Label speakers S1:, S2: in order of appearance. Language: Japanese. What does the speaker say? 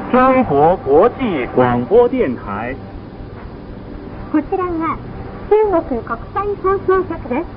S1: 中国国際廣播電台。
S2: こちらが中国国際放送局です。